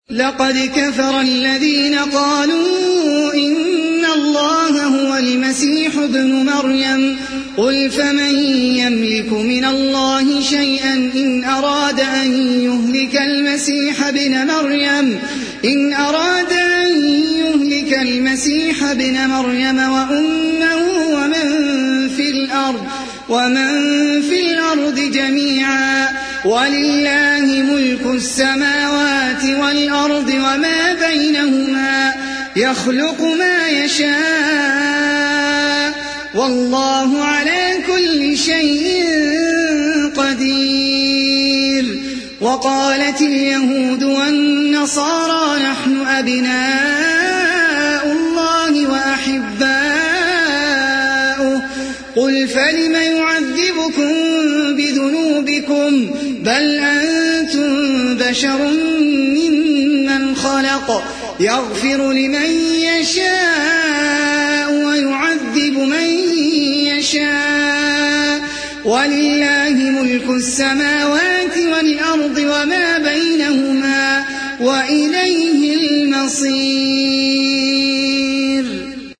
لقد كفر الذين قالوا إن الله هو المسيح ابن مريم قل فمن يملك من الله شيئا إن أراد أن يهلك المسيح ابن مريم وأمه ومن في الأرض جميعا ولله ملك السماوات والأرض وما بينهما يخلق ما يشاء والله على كل شيء قدير. وقالت اليهود والنصارى نحن أبناء الله وأحباؤه قل فلم يعذبكم بذنوبكم بل أنتم بشر ممن خلق يغفر لمن يشاء ويعذب من يشاء ولله ملك السماوات والأرض وما بينهما وإليه المصير.